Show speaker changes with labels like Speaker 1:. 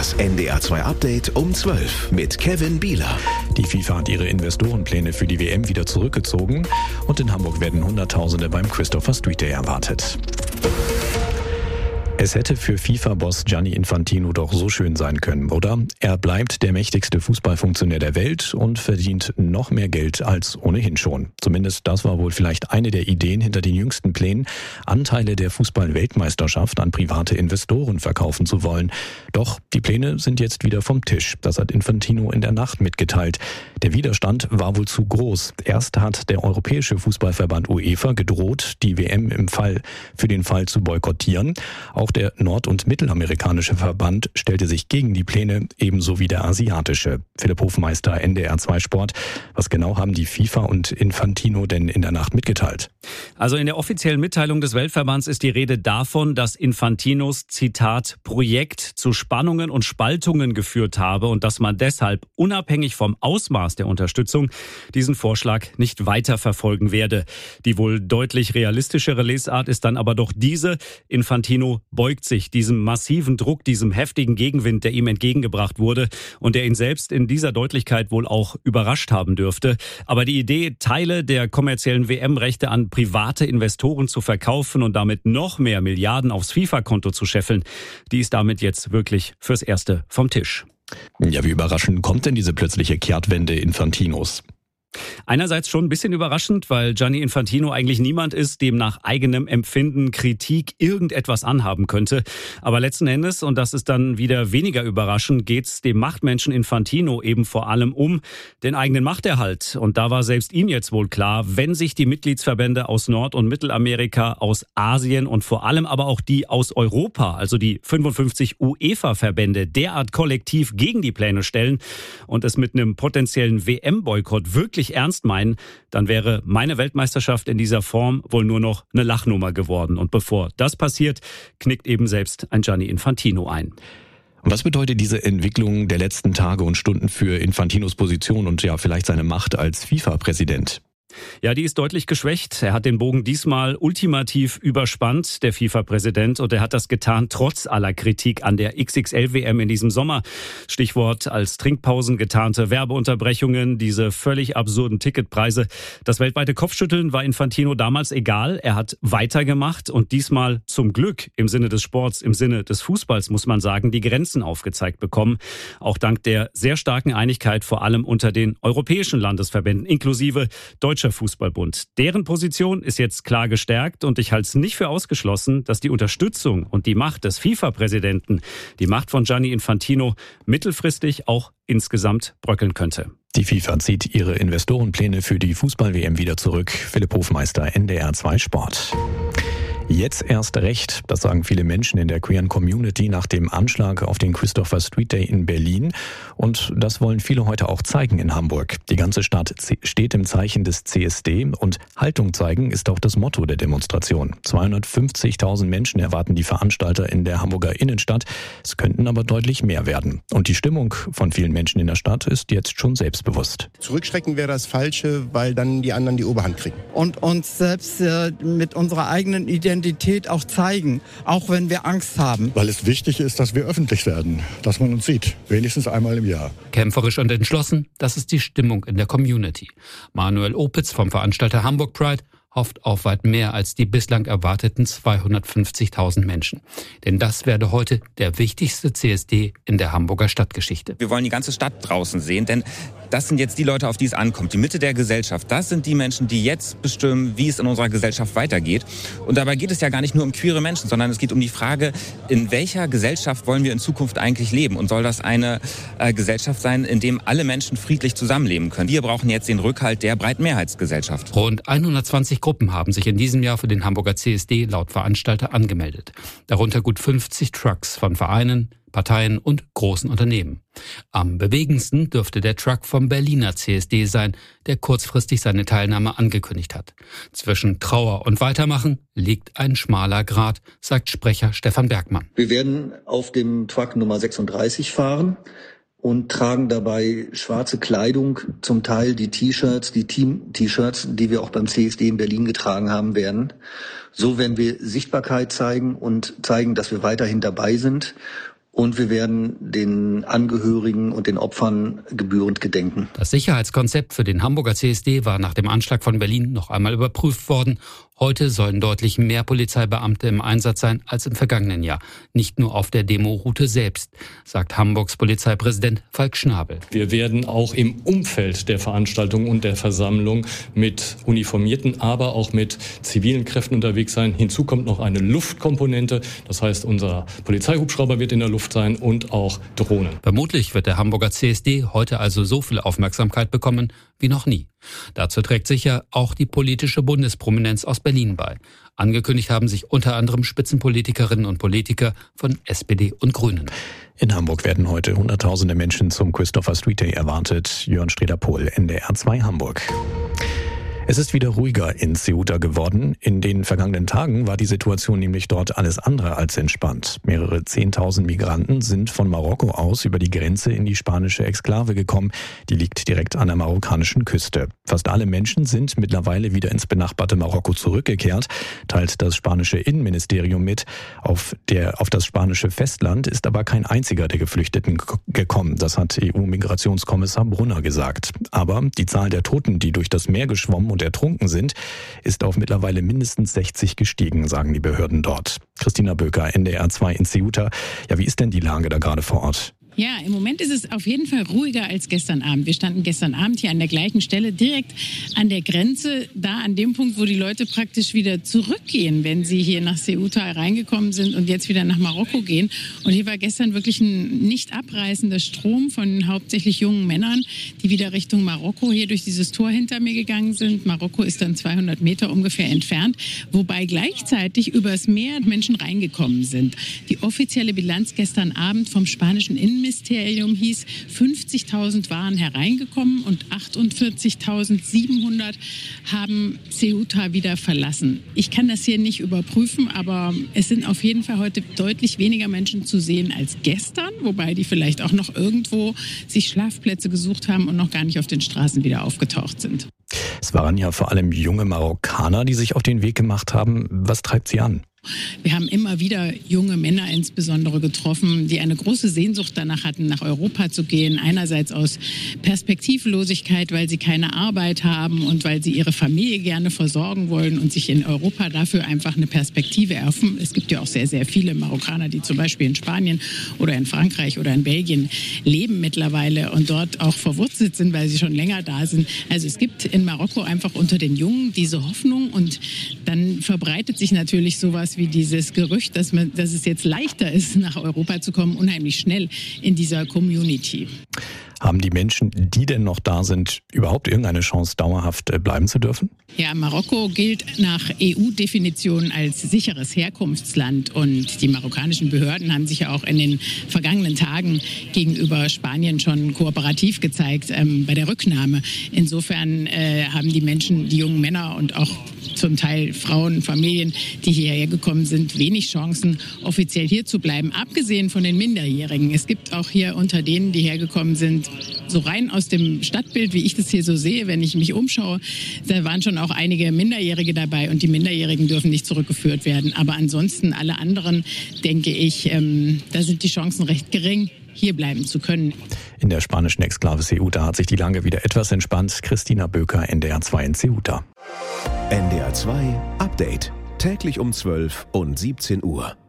Speaker 1: Das NDR2 Update um 12 mit Kevin Bieler.
Speaker 2: Die FIFA hat ihre Investorenpläne für die WM wieder zurückgezogen und in Hamburg werden Hunderttausende beim Christopher Street Day erwartet. Es hätte für FIFA-Boss Gianni Infantino doch so schön sein können, oder? Er bleibt der mächtigste Fußballfunktionär der Welt und verdient noch mehr Geld als ohnehin schon. Zumindest das war wohl vielleicht eine der Ideen hinter den jüngsten Plänen, Anteile der Fußball-Weltmeisterschaft an private Investoren verkaufen zu wollen. Doch die Pläne sind jetzt wieder vom Tisch. Das hat Infantino in der Nacht mitgeteilt. Der Widerstand war wohl zu groß. Erst hat der Europäische Fußballverband UEFA gedroht, die WM für den Fall zu boykottieren. Auch der nord- und mittelamerikanische Verband stellte sich gegen die Pläne, ebenso wie der asiatische. Philipp Hofmeister, NDR2 Sport. Was genau haben die FIFA und Infantino denn in der Nacht mitgeteilt?
Speaker 3: Also in der offiziellen Mitteilung des Weltverbands ist die Rede davon, dass Infantinos, Zitat, Projekt zu Spannungen und Spaltungen geführt habe und dass man deshalb unabhängig vom Ausmaß der Unterstützung diesen Vorschlag nicht weiterverfolgen werde. Die wohl deutlich realistischere Lesart ist dann aber doch diese: Infantino beugt sich diesem massiven Druck, diesem heftigen Gegenwind, der ihm entgegengebracht wurde und der ihn selbst in dieser Deutlichkeit wohl auch überrascht haben dürfte. Aber die Idee, Teile der kommerziellen WM-Rechte an private Investoren zu verkaufen und damit noch mehr Milliarden aufs FIFA-Konto zu scheffeln, die ist damit jetzt wirklich fürs Erste vom Tisch.
Speaker 2: Ja, wie überraschend kommt denn diese plötzliche Kehrtwende Infantinos?
Speaker 3: Einerseits schon ein bisschen überraschend, weil Gianni Infantino eigentlich niemand ist, dem nach eigenem Empfinden Kritik irgendetwas anhaben könnte. Aber letzten Endes, und das ist dann wieder weniger überraschend, geht's dem Machtmenschen Infantino eben vor allem um den eigenen Machterhalt. Und da war selbst ihm jetzt wohl klar, wenn sich die Mitgliedsverbände aus Nord- und Mittelamerika, aus Asien und vor allem aber auch die aus Europa, also die 55 UEFA-Verbände, derart kollektiv gegen die Pläne stellen und es mit einem potenziellen WM-Boykott wirklich ernst meinen, dann wäre meine Weltmeisterschaft in dieser Form wohl nur noch eine Lachnummer geworden. Und bevor das passiert, knickt eben selbst ein Gianni Infantino ein.
Speaker 2: Was bedeutet diese Entwicklung der letzten Tage und Stunden für Infantinos Position und ja vielleicht seine Macht als FIFA-Präsident?
Speaker 3: Ja, die ist deutlich geschwächt. Er hat den Bogen diesmal ultimativ überspannt, der FIFA-Präsident, und er hat das getan trotz aller Kritik an der XXL-WM in diesem Sommer. Stichwort als Trinkpausen getarnte Werbeunterbrechungen, diese völlig absurden Ticketpreise. Das weltweite Kopfschütteln war Infantino damals egal. Er hat weitergemacht und diesmal zum Glück im Sinne des Sports, im Sinne des Fußballs, muss man sagen, die Grenzen aufgezeigt bekommen. Auch dank der sehr starken Einigkeit vor allem unter den europäischen Landesverbänden, inklusive Deutscher Fußballbund. Deren Position ist jetzt klar gestärkt und ich halte es nicht für ausgeschlossen, dass die Unterstützung und die Macht des FIFA-Präsidenten, die Macht von Gianni Infantino, mittelfristig auch insgesamt bröckeln könnte.
Speaker 2: Die FIFA zieht ihre Investorenpläne für die Fußball-WM wieder zurück. Philipp Hofmeister, NDR2 Sport. Jetzt erst recht, das sagen viele Menschen in der queeren Community nach dem Anschlag auf den Christopher Street Day in Berlin. Und das wollen viele heute auch zeigen in Hamburg. Die ganze Stadt steht im Zeichen des CSD und Haltung zeigen ist auch das Motto der Demonstration. 250.000 Menschen erwarten die Veranstalter in der Hamburger Innenstadt. Es könnten aber deutlich mehr werden. Und die Stimmung von vielen Menschen in der Stadt ist jetzt schon selbstbewusst.
Speaker 4: Zurückschrecken wäre das Falsche, weil dann die anderen die Oberhand kriegen.
Speaker 5: Und uns selbst mit unserer eigenen Identität auch zeigen, auch wenn wir Angst haben.
Speaker 6: Weil es wichtig ist, dass wir öffentlich werden, dass man uns sieht, wenigstens einmal im Jahr.
Speaker 7: Kämpferisch und entschlossen, das ist die Stimmung in der Community. Manuel Opitz vom Veranstalter Hamburg Pride hofft auf weit mehr als die bislang erwarteten 250.000 Menschen. Denn das werde heute der wichtigste CSD in der Hamburger Stadtgeschichte.
Speaker 8: Wir wollen die ganze Stadt draußen sehen, denn das sind jetzt die Leute, auf die es ankommt. Die Mitte der Gesellschaft, das sind die Menschen, die jetzt bestimmen, wie es in unserer Gesellschaft weitergeht. Und dabei geht es ja gar nicht nur um queere Menschen, sondern es geht um die Frage, in welcher Gesellschaft wollen wir in Zukunft eigentlich leben? Und soll das eine Gesellschaft sein, in dem alle Menschen friedlich zusammenleben können? Wir brauchen jetzt den Rückhalt der breiten Mehrheitsgesellschaft.
Speaker 7: Rund 120 Gruppen haben sich in diesem Jahr für den Hamburger CSD laut Veranstalter angemeldet. Darunter gut 50 Trucks von Vereinen, Parteien und großen Unternehmen. Am bewegendsten dürfte der Truck vom Berliner CSD sein, der kurzfristig seine Teilnahme angekündigt hat. Zwischen Trauer und Weitermachen liegt ein schmaler Grat, sagt Sprecher Stefan Bergmann.
Speaker 9: Wir werden auf dem Truck Nummer 36 fahren und tragen dabei schwarze Kleidung, zum Teil die T-Shirts, die Team-T-Shirts, die wir auch beim CSD in Berlin getragen haben werden. So werden wir Sichtbarkeit zeigen und zeigen, dass wir weiterhin dabei sind und wir werden den Angehörigen und den Opfern gebührend gedenken.
Speaker 7: Das Sicherheitskonzept für den Hamburger CSD war nach dem Anschlag von Berlin noch einmal überprüft worden. Heute sollen deutlich mehr Polizeibeamte im Einsatz sein als im vergangenen Jahr. Nicht nur auf der Demoroute selbst, sagt Hamburgs Polizeipräsident Falk Schnabel.
Speaker 10: Wir werden auch im Umfeld der Veranstaltung und der Versammlung mit uniformierten, aber auch mit zivilen Kräften unterwegs sein. Hinzu kommt noch eine Luftkomponente. Das heißt, unser Polizeihubschrauber wird in der Luft sein und auch Drohnen.
Speaker 7: Vermutlich wird der Hamburger CSD heute also so viel Aufmerksamkeit bekommen wie noch nie. Dazu trägt sicher auch die politische Bundesprominenz aus Berlin bei. Angekündigt haben sich unter anderem Spitzenpolitikerinnen und Politiker von SPD und Grünen.
Speaker 2: In Hamburg werden heute Hunderttausende Menschen zum Christopher Street Day erwartet. Jörn Streder-Pohl, NDR 2 Hamburg. Es ist wieder ruhiger in Ceuta geworden. In den vergangenen Tagen war die Situation nämlich dort alles andere als entspannt. Mehrere 10.000 Migranten sind von Marokko aus über die Grenze in die spanische Exklave gekommen. Die liegt direkt an der marokkanischen Küste. Fast alle Menschen sind mittlerweile wieder ins benachbarte Marokko zurückgekehrt, teilt das spanische Innenministerium mit. Auf das spanische Festland ist aber kein einziger der Geflüchteten gekommen. Das hat EU-Migrationskommissar Brunner gesagt. Aber die Zahl der Toten, die durch das Meer geschwommen und ertrunken sind, ist auf mittlerweile mindestens 60 gestiegen, sagen die Behörden dort. Christina Böker, NDR 2 in Ceuta. Ja, wie ist denn die Lage da gerade vor Ort?
Speaker 11: Ja, im Moment ist es auf jeden Fall ruhiger als gestern Abend. Wir standen gestern Abend hier an der gleichen Stelle, direkt an der Grenze, da an dem Punkt, wo die Leute praktisch wieder zurückgehen, wenn sie hier nach Ceuta reingekommen sind und jetzt wieder nach Marokko gehen. Und hier war gestern wirklich ein nicht abreißender Strom von hauptsächlich jungen Männern, die wieder Richtung Marokko hier durch dieses Tor hinter mir gegangen sind. Marokko ist dann 200 Meter ungefähr entfernt, wobei gleichzeitig übers Meer Menschen reingekommen sind. Die offizielle Bilanz gestern Abend vom spanischen Innenministerium hieß, 50.000 waren hereingekommen und 48.700 haben Ceuta wieder verlassen. Ich kann das hier nicht überprüfen, aber es sind auf jeden Fall heute deutlich weniger Menschen zu sehen als gestern, wobei die vielleicht auch noch irgendwo sich Schlafplätze gesucht haben und noch gar nicht auf den Straßen wieder aufgetaucht sind.
Speaker 2: Es waren ja vor allem junge Marokkaner, die sich auf den Weg gemacht haben. Was treibt sie an?
Speaker 11: Wir haben immer wieder junge Männer insbesondere getroffen, die eine große Sehnsucht danach hatten, nach Europa zu gehen. Einerseits aus Perspektivlosigkeit, weil sie keine Arbeit haben und weil sie ihre Familie gerne versorgen wollen und sich in Europa dafür einfach eine Perspektive erhoffen. Es gibt ja auch sehr, sehr viele Marokkaner, die zum Beispiel in Spanien oder in Frankreich oder in Belgien leben mittlerweile und dort auch verwurzelt sind, weil sie schon länger da sind. Also es gibt in Marokko einfach unter den Jungen diese Hoffnung und dann verbreitet sich natürlich sowas wie dieses Gerücht, dass es jetzt leichter ist, nach Europa zu kommen, unheimlich schnell in dieser Community.
Speaker 2: Haben die Menschen, die denn noch da sind, überhaupt irgendeine Chance, dauerhaft bleiben zu dürfen?
Speaker 11: Ja, Marokko gilt nach EU-Definition als sicheres Herkunftsland und die marokkanischen Behörden haben sich ja auch in den vergangenen Tagen gegenüber Spanien schon kooperativ gezeigt bei der Rücknahme. Insofern haben die Menschen, die jungen Männer und auch zum Teil Frauen, Familien, die hierher gekommen sind, wenig Chancen, offiziell hier zu bleiben, abgesehen von den Minderjährigen. Es gibt auch hier unter denen, die hergekommen sind, so rein aus dem Stadtbild, wie ich das hier so sehe, wenn ich mich umschaue, da waren schon auch einige Minderjährige dabei und die Minderjährigen dürfen nicht zurückgeführt werden. Aber ansonsten alle anderen, denke ich, da sind die Chancen recht gering, hier bleiben zu können.
Speaker 2: In der spanischen Exklave Ceuta hat sich die Lage wieder etwas entspannt. Christina Böker, NDR 2 in Ceuta.
Speaker 1: NDR 2 Update. Täglich um 12 und 17 Uhr.